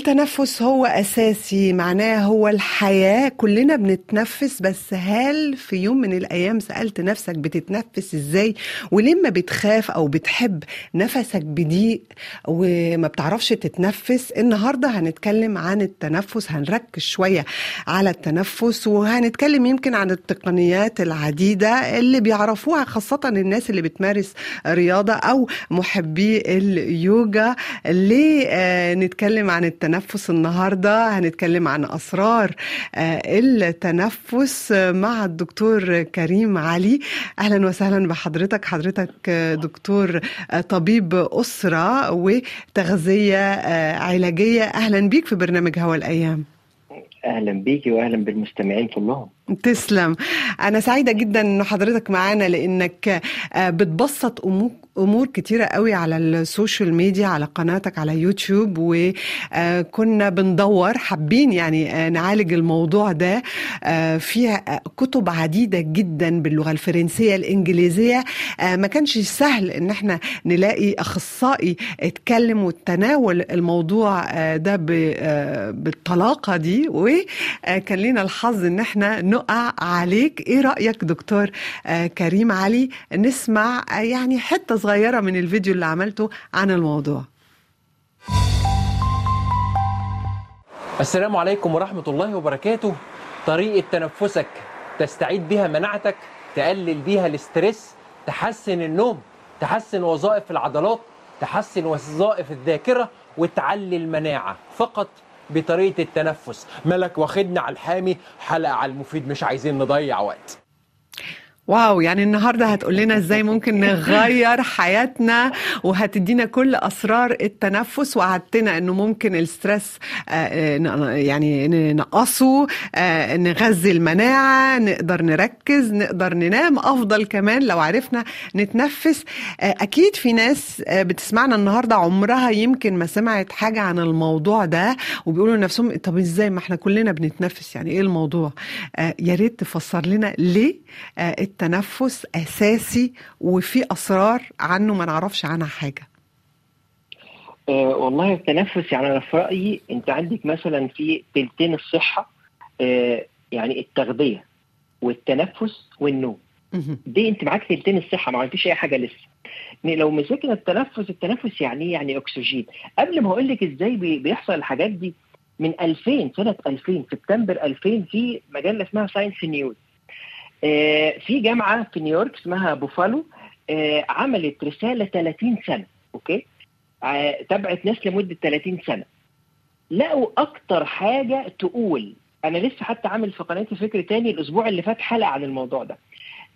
التنفس هو أساسي، معناه هو الحياة، كلنا بنتنفس. بس هل في يوم من الأيام سألت نفسك بتتنفس إزاي؟ ولما بتخاف أو بتحب نفسك بضيق وما بتعرفش تتنفس؟ النهاردة هنتكلم عن التنفس، هنركز شوية على التنفس، وهنتكلم يمكن عن التقنيات العديدة اللي بيعرفوها خاصة الناس اللي بتمارس رياضة أو محبي اليوجا. ليه نتكلم عن التنفس النهاردة؟ هنتكلم عن أسرار التنفس مع الدكتور كريم علي. أهلا وسهلا بحضرتك. حضرتك دكتور طبيب أسرة وتغذية علاجية. أهلا بيك في برنامج هوا الأيام. أهلا بيكي وأهلا بالمستمعين كلهم. تسلم. أنا سعيدة جدا أن حضرتك معانا، لأنك بتبسط أمور كتيرة قوي على السوشيال ميديا، على قناتك على يوتيوب، وكنا بندور حابين يعني نعالج الموضوع ده. فيها كتب عديدة جدا باللغة الفرنسية الإنجليزية. ما كانش سهل أن احنا نلاقي أخصائي اتكلم وتناول الموضوع ده بالطلاقة دي، وكان لنا الحظ أن احنا نقع عليك. ايه رأيك دكتور كريم علي نسمع يعني حتة صغيرة من الفيديو اللي عملته عن الموضوع؟ السلام عليكم ورحمة الله وبركاته. طريقة تنفسك تستعيد بها مناعتك، تقلل بيها الاسترس، تحسن النوم، تحسن وظائف العضلات، تحسن وظائف الذاكرة، وتعلي المناعة فقط بطريقة التنفس. ملك واخدنا على الحامي، حلقة على المفيد، مش عايزين نضيع وقت. واو، يعني النهاردة هتقول لنا ازاي ممكن نغير حياتنا، وهتدينا كل أسرار التنفس، وعدتنا انه ممكن الستريس يعني نقصه، نغذي المناعة، نقدر نركز، نقدر ننام أفضل كمان لو عرفنا نتنفس. أكيد في ناس بتسمعنا النهاردة عمرها يمكن ما سمعت حاجة عن الموضوع ده، وبيقولوا لنفسهم طب ازاي ما احنا كلنا بنتنفس، يعني ايه الموضوع؟ يا ريت تفسر لنا ليه التنفس أساسي وفي أسرار عنه ما نعرفش عنها حاجة. والله التنفس يعني أنا في رأيي أنت عندك مثلا في تلتين الصحة، يعني التغذية والتنفس والنوم. دي أنت معاك تلتين الصحة، ما عملتيش أي حاجة لسه. لو مسكنا التنفس يعني أكسجين. قبل ما أقول لك إزاي بيحصل الحاجات دي، من 2000 سنة 2000 سبتمبر 2000 في مجلة اسمها ساينس نيوز، في جامعة في نيويورك اسمها بوفالو، عملت رسالة 30 سنة، أوكي، تبعت ناس لمدة 30 سنة. لقوا أكتر حاجة تقول، أنا لسه حتى عامل في قناتي فكر تاني الأسبوع اللي فات حلقة عن الموضوع ده.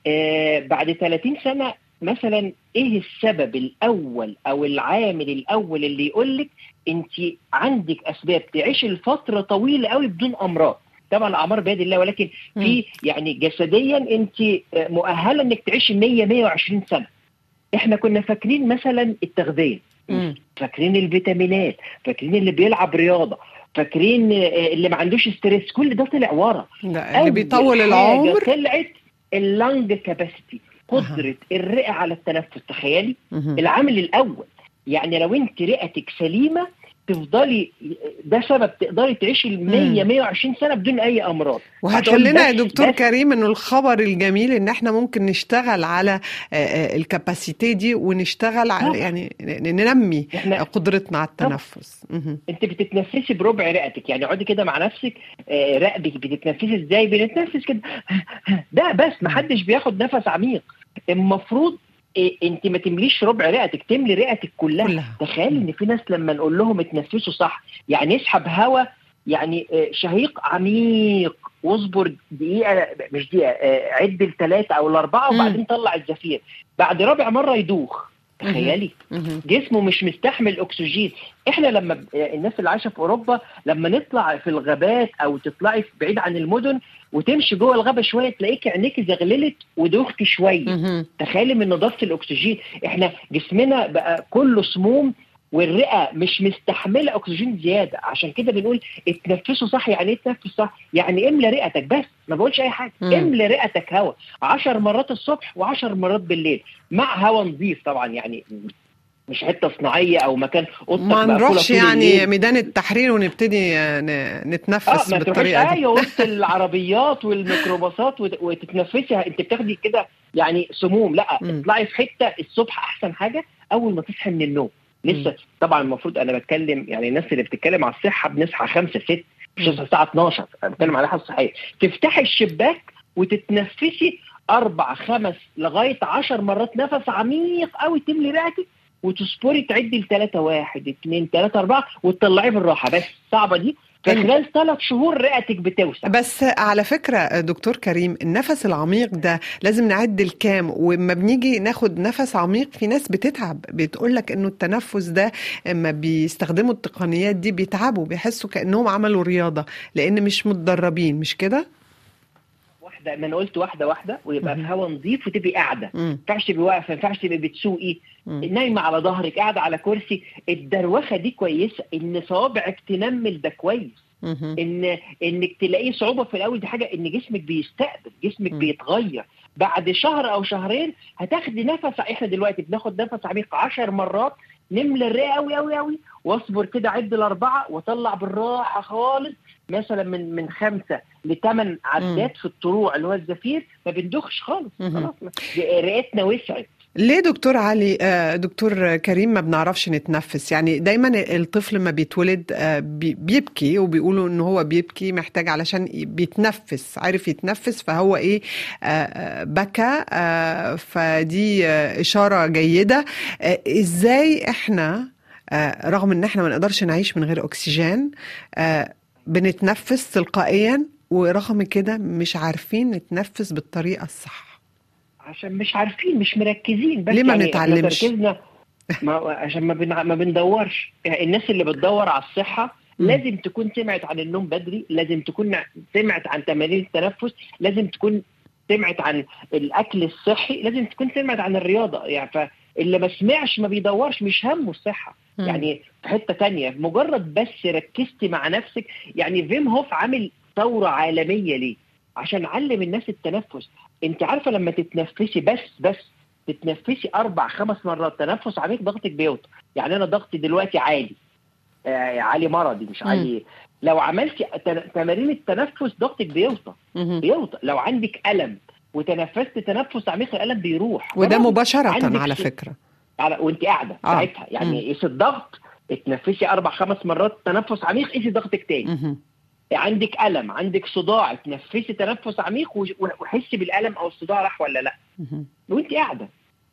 بعد 30 سنة مثلا إيه السبب الأول أو العامل الأول اللي يقولك أنت عندك أسباب تعيش الفترة طويلة قوي بدون أمراض؟ طبعا الأعمار بيد الله، ولكن في يعني جسديا أنت مؤهلة أنك تعيش 100-120 سنة. إحنا كنا فاكرين مثلا التغذية، فاكرين الفيتامينات، فاكرين اللي بيلعب رياضة، فاكرين اللي ما عندوش ستريس. كل ده طلع ورا. اللي بيطول العمر طلعت اللنج كاباسيتي، قدرة الرئة على التنفس. تخيلي العامل الأول. يعني لو أنت رئتك سليمة تفضلي، ده سبب تقدري تعيشي 100-120 سنة بدون أي أمراض. وهتقول لنا يا دكتور كريم إنه الخبر الجميل إن إحنا ممكن نشتغل على الكاباسيتي دي، ونشتغل على يعني ننمي قدرتنا على التنفس. أنت بتتنفسي بربع رئتك، يعني اقعدي كده مع نفسك، رئتك بتتنفسي إزاي؟ بنتنفس كده ده بس، محدش بياخد نفس عميق. المفروض انت ما تمليش ربع رئتك، تملي رئتك كلها. تخيل ان في ناس لما نقول لهم اتنفسوا صح، يعني اسحب هواء، يعني شهيق عميق واصبر دقيقة، مش دقيقة، عد ل3 أو ل4 وبعدين طلع الزفير. بعد رابع مرة يدوخ. تخيلي جسمه مش مستحمل أكسجين. احنا لما الناس اللي عايشة في أوروبا لما نطلع في الغابات أو تطلعي بعيد عن المدن وتمشي جوه الغابة شوية تلاقيك عينيك زغللت ودوختي شوية. تخيلي من نضافة الأكسجين. احنا جسمنا بقى كله سموم والرئة مش مستحملة أكسجين زيادة. عشان كده بنقول اتنفسوا صح. يعني ايه تنفس صح؟ يعني املى رئتك بس، ما بقولش أي حاجة. املى رئتك هواء 10 مرات الصبح و10 مرات بالليل، مع هواء نظيف طبعا. يعني مش حته صناعيه او مكان اوضتك ما مقفوله نروحش طول يعني الليل. ميدان التحرير ونبتدي نتنفس ما تروحيش بالطريقة دي. وسط العربيات والميكروباصات وتتنفسي، انت بتاخدي كده يعني سموم. لا، اطلعي في حته الصبح احسن حاجه اول ما تصحي من النوم. لسه طبعا المفروض انا بتكلم يعني الناس اللي بتتكلم على الصحه بنصحى 5 6 مش تصحى الساعه 12. انا بتكلم على الصحه الصحيه. تفتحي الشباك وتتنفسي 4 5 لغايه 10 مرات نفس عميق قوي، تملي رئتك وتصبري تعدي ل3 1 2 3 4 وتطلعيه بالراحه. بس صعبه دي، في خلال 3 شهور رئتك بتوسع. بس على فكرة دكتور كريم، النفس العميق ده لازم نعد الكام، وما بنيجي ناخد نفس عميق في ناس بتتعب، بتقولك انه التنفس ده اما بيستخدموا التقنيات دي بيتعبوا، بيحسوا كأنهم عملوا رياضة لان مش متدربين، مش كده؟ واحده، ما انا قلت واحده ويبقى في هواء نظيف وتبقي قاعده. ما ينفعش تبقي واقفه، ما ينفعش تبقي بتسوقي نايمه على ظهرك، قاعده على كرسي. الدروخه دي كويسه، ان صوابعك تنمل ده كويس. انك تلاقي صعوبه في الاول دي حاجه، ان جسمك بيستقبل، جسمك بيتغير. بعد شهر او شهرين هتاخدي نفس. احنا دلوقتي بناخد نفس عميق 10 مرات، نملى الرئه قوي قوي قوي، واصبر كده عد ل4 واطلع بالراحه خالص، مثلا من 5 ل8 عدات في الطروع اللي هو الزفير، ما بندخش خالص. خلاص رئتنا وسعت. ليه دكتور علي، دكتور كريم، ما بنعرفش نتنفس؟ يعني دايما الطفل ما بيتولد بيبكي، وبيقولوا ان هو بيبكي محتاج علشان بيتنفس، عارف يتنفس، فهو ايه، بكى، فدي إشارة جيدة. ازاي احنا رغم ان احنا ما نقدرش نعيش من غير اكسجين بنتنفس تلقائيا، ورغم كده مش عارفين نتنفس بالطريقة الصح؟ عشان مش عارفين، مش مركزين. بس ليه ما يعني بنتعلمش؟ تركيزنا عشان ما بندورش. يعني الناس اللي بتدور على الصحة لازم تكون سمعت عن النوم بدري، لازم تكون سمعت عن تمارين التنفس، لازم تكون سمعت عن الأكل الصحي، لازم تكون سمعت عن الرياضة. يعني فاللي ما سمعش ما بيدورش، مش همه الصحة. يعني في حتة تانية، مجرد بس ركزتي مع نفسك. يعني فيم هوف عامل ثورة عالمية ليه؟ عشان علم الناس التنفس. انت عارفه لما تتنفسي بس تتنفسي 4 5 مرات تنفس عميق، ضغطك بيوطى. يعني انا ضغطي دلوقتي عالي، عالي مرضي مش عالي. لو عملتي تمارين التنفس ضغطك بيوطى. لو عندك ألم وتنفست تنفس عميق، الألم بيروح، وده مباشرة على فكرة وانت قاعده ساعتها. يعني قيسي الضغط، اتنفسي 4 5 مرات تنفس عميق، قيسي ضغطك تاني. عندك ألم، عندك صداع، تنفسي تنفس عميق وحسي بالألم أو الصداع راح ولا لا وانت قاعدة.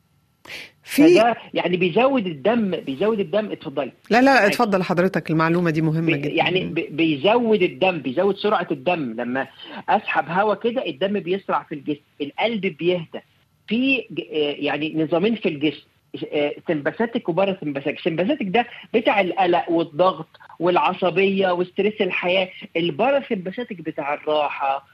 فده يعني بيزود الدم. اتفضلي. لا اتفضل حضرتك، المعلومة دي مهمة جدا. يعني بيزود الدم، بيزود سرعة الدم. لما أسحب هواء كده الدم بيسرع في الجسم، القلب بيهدى. في يعني نظامين في الجسم، سمباثيك وباراسمباثيك. سمباثيك ده بتاع القلق والضغط والعصبيه وستريس الحياه. الباراسمباثيك بتاع الراحه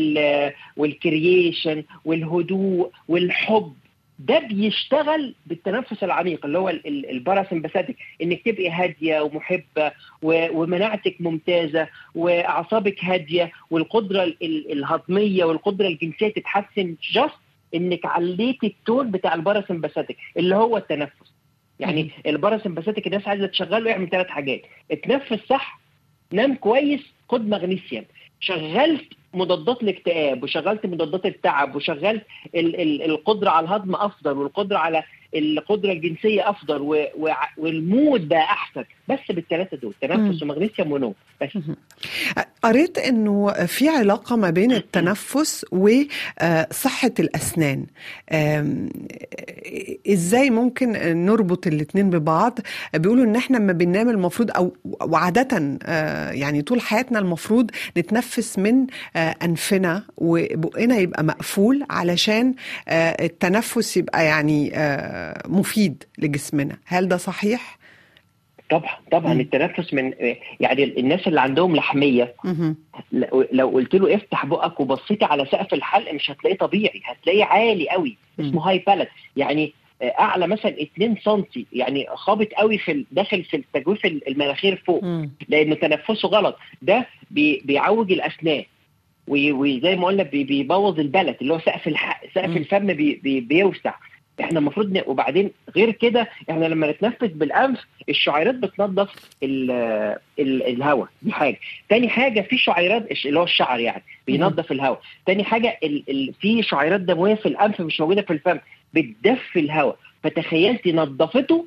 والكرييشن والهدوء والحب. ده بيشتغل بالتنفس العميق اللي هو الباراسمباثيك، انك تبقي هاديه ومحبه ومناعتك ممتازه واعصابك هاديه والقدره الهضميه والقدره الجنسيه تتحسن، جاست انك عليتي التون بتاع الباراسمباثيك اللي هو التنفس. يعني الباراسمباثيك الناس عايزه تشغله، يعمل 3 حاجات: اتنفس صح، نام كويس، خد مغنيسيوم. شغلت مضادات الاكتئاب وشغلت مضادات التعب وشغلت القدره على الهضم افضل والقدره على القدره الجنسيه افضل والمود بقى احسن، بس بالثلاثه دول: تنفس ومغنيسيوم ونوم. بس قريت انه في علاقه ما بين التنفس وصحه الاسنان. ازاي ممكن نربط الاثنين ببعض؟ بيقولوا ان احنا لما بننام المفروض او وعاده يعني طول حياتنا المفروض نتنفس من انفنا وبقنا يبقى مقفول علشان التنفس يبقى يعني مفيد لجسمنا. هل ده صحيح؟ طبعا التنفس من يعني الناس اللي عندهم لحميه، لو قلت له افتح بقك وبصيتي على سقف الحلق مش هتلاقيه طبيعي، هتلاقيه عالي قوي، اسمه هاي بالات. يعني اعلى مثلا 2 سم، يعني خابط قوي داخل في التجويف المناخير فوق، لانه تنفسه غلط. ده بيعوج الاسنان، وزي ما قلنا بيبوظ البلد اللي هو سقف الفم بيوسع. احنا المفروض وبعدين غير كده احنا لما نتنفس بالانف الشعيرات بتنظف الهواء، دي حاجه. تاني حاجه في شعيرات اللي هو الشعر يعني بينظف الهواء. تاني حاجه في شعيرات دمويه في الانف مش موجوده في الفم بتدفي الهواء، فتخيلتي نظفته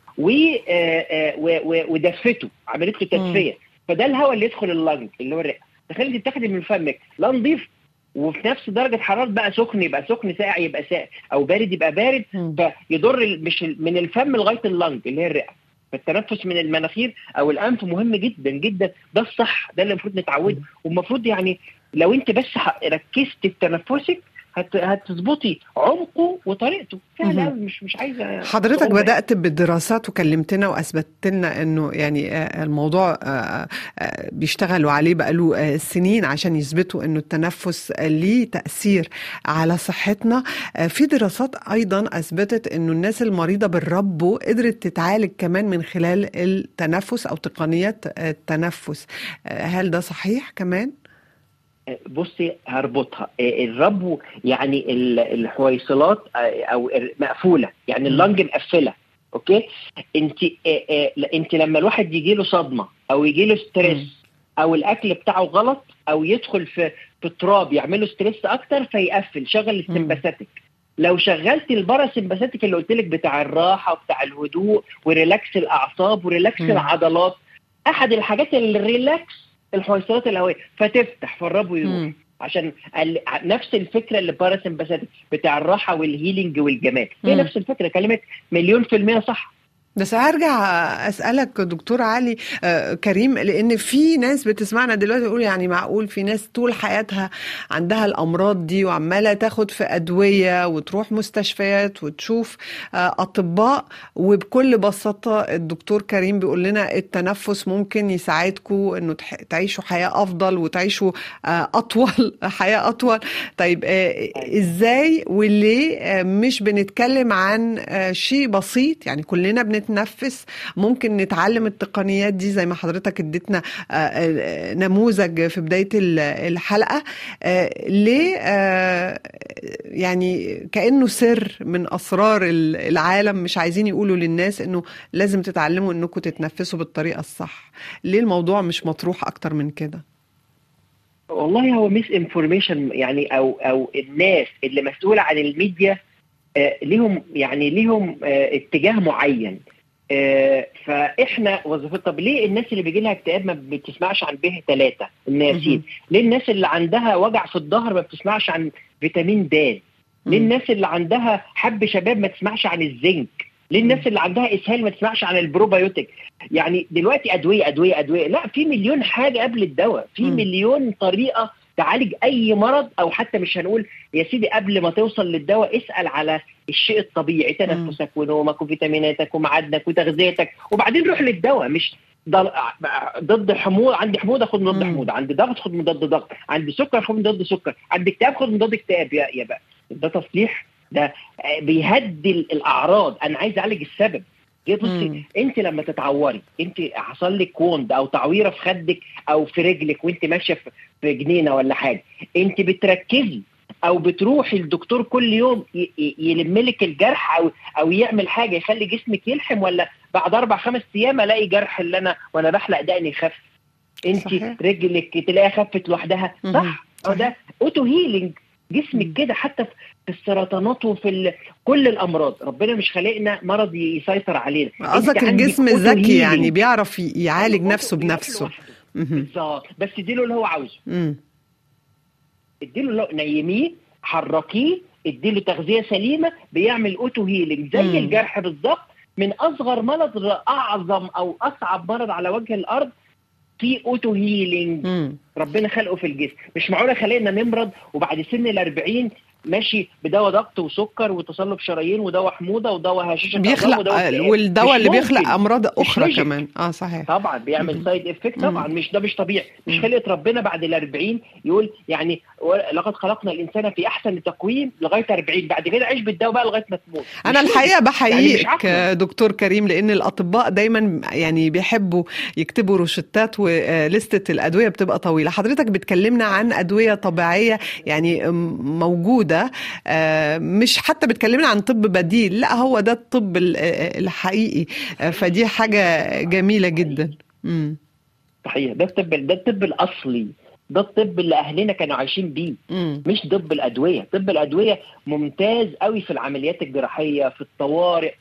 ودفته، عملت له تدفئه، فده الهواء اللي يدخل اللنج اللي هو الرئه. تخيلتي تاخدي من فمك لا نضيف وفي نفس درجه حراره بقى سخن يبقى سخن، ساقع يبقى ساقع، او بارد يبقى بارد، فيضر مش من الفم لغايه اللنج اللي هي الرئه. فالتنفس من المناخير او الانف مهم جدا جدا، ده الصح، ده اللي المفروض نتعوده. والمفروض يعني لو انت بس ركزت في تنفسك هتظبطي عمقه وطريقته فعلا. مش عايزه. حضرتك بدأت بالدراسات وكلمتنا واثبتت لنا انه يعني الموضوع بيشتغلوا عليه بقاله سنين عشان يثبتوا انه التنفس ليه تأثير على صحتنا. في دراسات ايضا اثبتت انه الناس المريضة بالربو قدرت تتعالج كمان من خلال التنفس او تقنيات التنفس. هل ده صحيح كمان؟ بصي هربطها. الربو يعني الحويصلات او مقفوله، يعني اللنج مقفله. اوكي، انت لما الواحد يجي له صدمه او يجي له ستريس او الاكل بتاعه غلط او يدخل في تراب يعمل له ستريس اكتر فيقفل، شغل السمباثيك. لو شغلت الباراسمباثيك اللي قلت لك بتاع الراحه وبتاع الهدوء وريلاكس الاعصاب وريلاكس العضلات، احد الحاجات اللي ريلاكس الحويصلات الهوائيه فتفتح فالربو يروح. عشان نفس الفكره اللي باراسمباثيك بتاع الراحه والهيلينج والجمال، هي نفس الفكره. كلمه 100% صح. بس هرجع أسألك دكتور علي كريم، لأن في ناس بتسمعنا دلوقتي يقول يعني معقول في ناس طول حياتها عندها الأمراض دي وعمالة تاخد في أدوية وتروح مستشفيات وتشوف أطباء، وبكل بساطة الدكتور كريم بيقول لنا التنفس ممكن يساعدكم أنه تعيشوا حياة أفضل وتعيشوا أطول، حياة أطول. طيب إزاي وليه مش بنتكلم عن شيء بسيط؟ يعني كلنا بنتنفس، ممكن نتعلم التقنيات دي زي ما حضرتك اديتنا نموذج في بداية الحلقة. ليه يعني كأنه سر من أسرار العالم مش عايزين يقولوا للناس انه لازم تتعلموا انكم تتنفسوا بالطريقة الصح؟ ليه الموضوع مش مطروح اكتر من كده؟ والله هو ميس انفورميشن يعني، او الناس اللي مسؤولة عن الميديا ليهم اتجاه معين. فاحنا وظيفتنا. طب ليه الناس اللي بيجي لها اكتئاب ما بتسمعش عن به3 النياسين؟ ليه الناس اللي عندها وجع في الظهر ما بتسمعش عن فيتامين د؟ ليه الناس اللي عندها حب شباب ما تسمعش عن الزنك؟ ليه الناس اللي عندها اسهال ما تسمعش عن البروبايوتيك؟ يعني دلوقتي ادويه ادويه ادويه، لا، في مليون حاجه قبل الدواء، في مليون طريقه تعالج اي مرض. او حتى مش هنقول يا سيدي قبل ما توصل للدواء اسال على الشيء الطبيعي، تنفسك ونومك وفيتاميناتك ومعادنك وتغذيتك، وبعدين روح للدواء. مش ضد حموضه، عندي حموضه خد مضاد حموضه، عندي ضغط خد مضاد ضغط، عندي سكر خد مضاد سكر، عندي اكتئاب خد مضاد اكتئاب. يا بقى ده تصليح، ده بيهدي الاعراض. انا عايز اعالج السبب. بصي انت لما تتعوري، انت حصل لك ووند او تعويره في خدك او في رجلك وانت ماشيه في جنينه ولا حاجه، انت بتركزي او بتروحي الدكتور كل يوم يلم لك الجرح او يعمل حاجه يخلي جسمك يلحم، ولا بعد 4-5 ايام الاقي جرح اللي انا وانا بحلق دقني يخف؟ انت صحيح. رجلك تلاقيها خفت لوحدها. صح. ده اوتو هيلينج جسمك كده. حتى في السرطانات وفي كل الامراض، ربنا مش خلقنا مرض يسيطر علينا. قصدك الجسم ذكي يعني بيعرف يعالج نفسه بنفسه. بالظبط. بس اديله اللي هو عاوزه. اديله نيميه، حركيه، اديله تغذيه سليمه، بيعمل اوتو هيلينج زي الجرح بالظبط. من اصغر مرض لاعظم او اصعب مرض على وجه الارض في اوتو هيلينج. ربنا خلقه في الجسم. مش معقوله خلقنا نمرض وبعد سن 40 ماشي بدواء ضغط وسكر وتصلب شرايين ودواء حموضه ودواء هشاشه بيخلق، والدواء اللي بيخلق امراض اخرى كمان. صحيح. طبعا بيعمل سايد افكت. طبعا مش ده مش طبيعي. مش خلقه ربنا بعد 40 يقول يعني لقد خلقنا الانسان في احسن تقويم لغايه 40، بعد كده عيش بالدواء بقى لغايه ما تموت. انا الحقيقه بحييك يعني دكتور كريم، لان الاطباء دايما يعني بيحبوا يكتبوا روشتات ولستة الادويه بتبقى طويله. حضرتك بتكلمنا عن ادويه طبيعيه يعني موجوده ده مش حتى بتكلمنا عن طب بديل، لا هو ده الطب الحقيقي. فدي حاجة جميلة جدا. صحيح، ده الطب الأصلي، ده الطب اللي أهلنا كانوا عايشين بيه، مش طب الأدوية. طب الأدوية ممتاز قوي في العمليات الجراحية، في الطوارئ،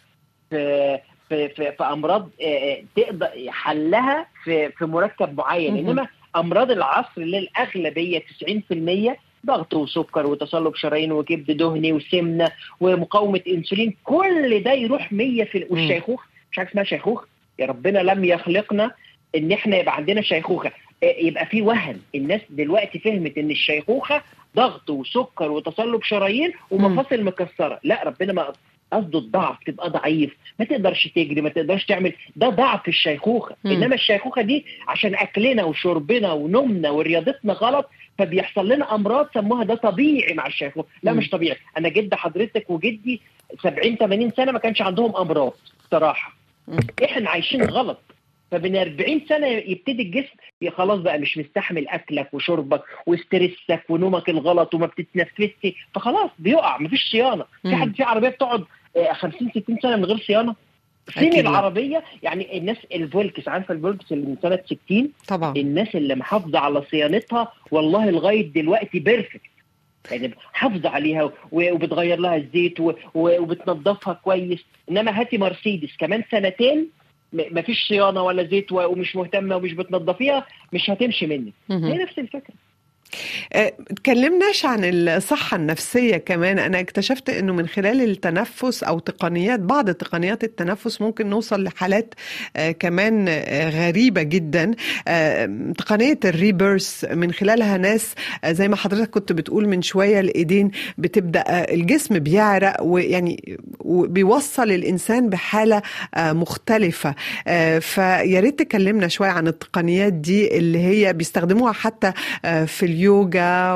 في أمراض تقدر حلها في مركب معين. إنما أمراض العصر اللي الأغلبية 90% ضغط وسكر وتصلب شرايين وكبد دهني وسمنة ومقاومة أنسولين، كل ده يروح 100%. والشيخوخة مش حاجة اسمها شيخوخة، يا ربنا لم يخلقنا ان احنا يبقى عندنا شيخوخه. يبقى في وهم. الناس دلوقتي فهمت ان الشيخوخه ضغط وسكر وتصلب شرايين ومفاصل مكسره. لا، ربنا ما قصده الضعف، تبقى ضعيف، ما تقدرش تجري، ما تقدرش تعمل، ده ضعف الشيخوخه. انما الشيخوخه دي عشان اكلنا وشربنا ونومنا ورياضتنا غلط، فبيحصل لنا امراض سموها ده طبيعي مع الشيخوخه. لا مش طبيعي. انا جد حضرتك وجدي 70-80 سنه ما كانش عندهم امراض صراحه. احنا عايشين غلط. فمن 40 سنة يبتدي الجسم خلاص بقى مش مستحمل أكلك وشربك وسترسك ونومك الغلط وما بتتنفسي، فخلاص بيقع، مفيش صيانة. في حد في عربية بتقعد 50-60 سنة من غير صيانة؟ فين العربية؟ يعني الناس الفولكس، عارفة الفولكس اللي من سنة 60 طبعا، الناس اللي محافظة على صيانتها والله لغاية دلوقتي بيرفكت، يعني حافظة عليها وبتغير لها الزيت وبتنظفها كويس. إنما هاتي مرسيدس كمان سنتين مفيش صيانة ولا زيت ومش مهتمة ومش بتنظفيها، مش هتمشي منك. هي نفس الفكرة. اتكلمناش عن الصحة النفسية كمان. أنا اكتشفت أنه من خلال التنفس أو بعض تقنيات التنفس ممكن نوصل لحالات كمان غريبة جدا. تقنية الريبيرث من خلالها ناس زي ما حضرتك كنت بتقول من شوية، الإيدين بتبدأ الجسم بيعرق، ويعني بيوصل الإنسان بحالة مختلفة. فياريت تكلمنا شوية عن التقنيات دي اللي هي بيستخدموها حتى في اليوجا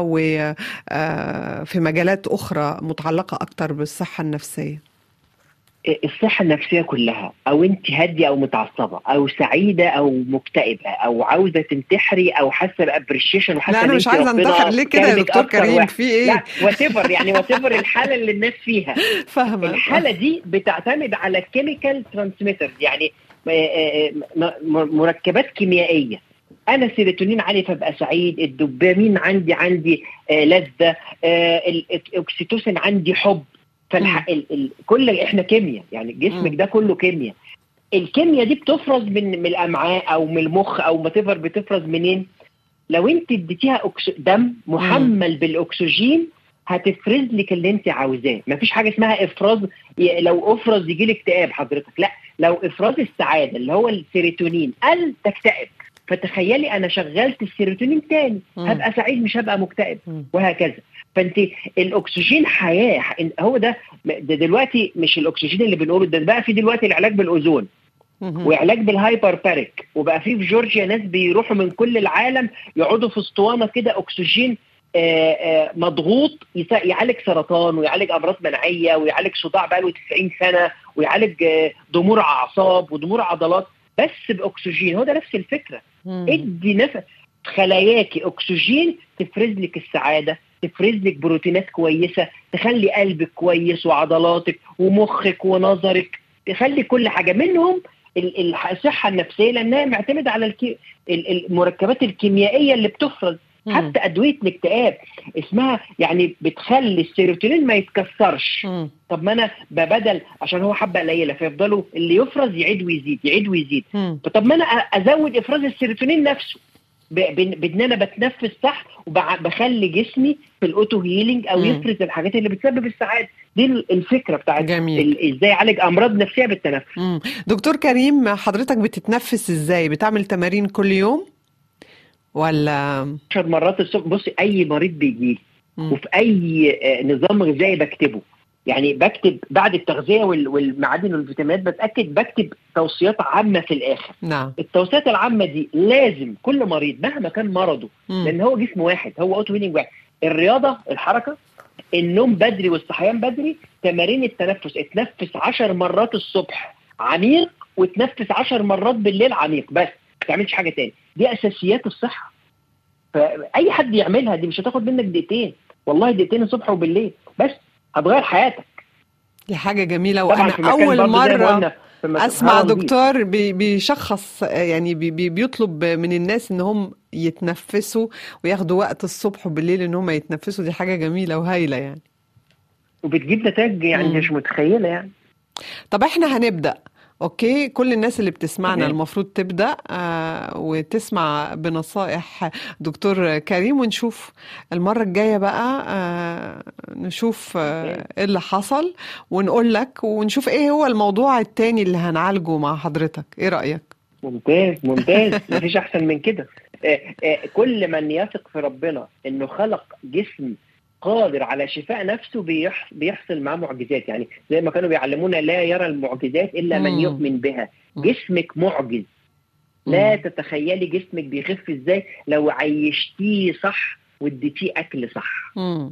وفي مجالات أخرى متعلقة أكتر بالصحة النفسية. الصحة النفسية كلها، أو أنت هادية أو متعصبة أو سعيدة أو مكتئبة أو عاوزة تنتحري أو حاسة بأبريشيشن وحاسة لا أنا مش عايزة أنتحر. ليه كده يا دكتور كريم؟ في إيه؟ لا واتيفر، يعني واتيفر الحالة اللي الناس فيها. فاهمة. الحالة دي بتعتمد على كيميكال ترانسميتر، يعني مركبات كيميائية. أنا سيروتونين عالي فبقى سعيد، الدوبامين عندي لذة، الأكسيتوسين عندي حب. كل احنا كيمياء، يعني جسمك ده كله كيمياء. الكيمياء دي بتفرز من الامعاء او من المخ او ما تفر، بتفرز منين؟ لو انت اديتيها دم محمل بالاكسجين هتفرز لك اللي انت عاوزاه. مفيش حاجه اسمها افراز، لو افرز يجي لك اكتئاب حضرتك، لا، لو افراز السعاده اللي هو السيروتونين قل تكتئب. فتخيلي انا شغلت السيروتونين تاني هبقى سعيد مش هبقى مكتئب، وهكذا. فانت الاكسجين حياه، هو ده دلوقتي مش الاكسجين اللي بنقوله ده بقى في دلوقتي العلاج بالاوزون وعلاج بالهايبر باريك، وبقى في جورجيا ناس بيروحوا من كل العالم يقعدوا في اسطوانه كده اكسجين مضغوط يعالج سرطان ويعالج امراض مناعيه ويعالج صداع بقاله 90 سنه ويعالج ضمور اعصاب وضمور عضلات بس باكسجين. هو ده نفس الفكره. ادي نفس خلاياكي اكسجين تفرز لك السعاده، تفرز لك بروتينات كويسه، تخلي قلبك كويس وعضلاتك ومخك ونظرك، تخلي كل حاجه منهم الصحه النفسيه، لانها معتمده على المركبات الكيميائيه اللي بتفرز. حتى ادويه الاكتئاب اسمها يعني بتخلي السيروتونين ما يتكسرش. طب ما انا بدل عشان هو حبه قليله فيفضلوا اللي يفرز يعيد ويزيد يعيد ويزيد. طب ما انا ازود افراز السيروتونين نفسه بان انا بتنفس صح وبخلي جسمي في الاوتو هيلينج او يفرز الحاجات اللي بتسبب السعاده. دي الفكره بتاعت ازاي اعالج امراض نفسيه بالتنفس. دكتور كريم، حضرتك بتتنفس ازاي؟ بتعمل تمارين كل يوم ولا 10 مرات الصبح؟ بصي اي مريض بيجي وفي اي نظام غذائي بكتبه، يعني بكتب بعد التغذيه والمعادن والفيتامينات بكتب توصيات عامه في الاخر. نعم. التوصيات العامه دي لازم كل مريض مهما كان مرضه، لان هو جسم واحد، هو اوتو هيلينج واحد. الرياضه، الحركه، النوم بدري والصحيان بدري، تمارين التنفس، اتنفس 10 مرات الصبح عميق وتنفس 10 مرات بالليل عميق، بس ما تعملش حاجه تاني. دي اساسيات الصحه، فاي حد يعملها، دي مش هتاخد منك دقيقتين. والله دقيقتين الصبح وبالليل بس هتغير حياتك. دي حاجة جميلة. وأنا أول مرة أسمع دكتور بيشخص يعني بيطلب من الناس إنهم يتنفسوا وياخدوا وقت الصبح وبالليل إنهم يتنفسوا. دي حاجة جميلة وهايلة يعني، وبتجيب نتائج يعني مش متخيلة يعني. طب احنا هنبدأ اوكي. كل الناس اللي بتسمعنا المفروض تبدأ وتسمع بنصائح دكتور كريم، ونشوف المرة الجاية بقى نشوف ايه اللي حصل ونقول لك، ونشوف ايه هو الموضوع التاني اللي هنعالجه مع حضرتك. ايه رأيك؟ ممتاز ممتاز. مفيش احسن من كده. كل من يثق في ربنا انه خلق جسم قادر على شفاء نفسه بيحصل معاه معجزات. يعني زي ما كانوا بيعلمونا لا يرى المعجزات إلا من يؤمن بها. جسمك معجز. لا تتخيلي جسمك بيخف ازاي لو عيشتيه صح واديتيه أكل صح.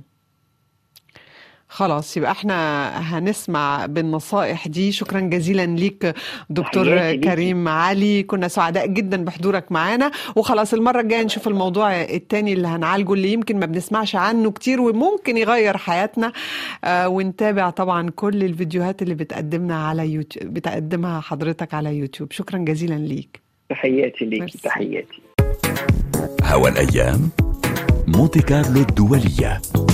خلاص يبقى احنا هنسمع بالنصائح دي. شكرا جزيلا ليك دكتور كريم علي، كنا سعداء جدا بحضورك معانا. وخلاص المرة الجاية نشوف الموضوع التاني اللي هنعالجه اللي يمكن ما بنسمعش عنه كتير وممكن يغير حياتنا. ونتابع طبعا كل الفيديوهات اللي بتقدمها على يوتيوب، بتقدمها حضرتك على يوتيوب. شكرا جزيلا ليك. تحياتي ليك. تحياتي. هوا الأيام، مونتي كارلو الدولية.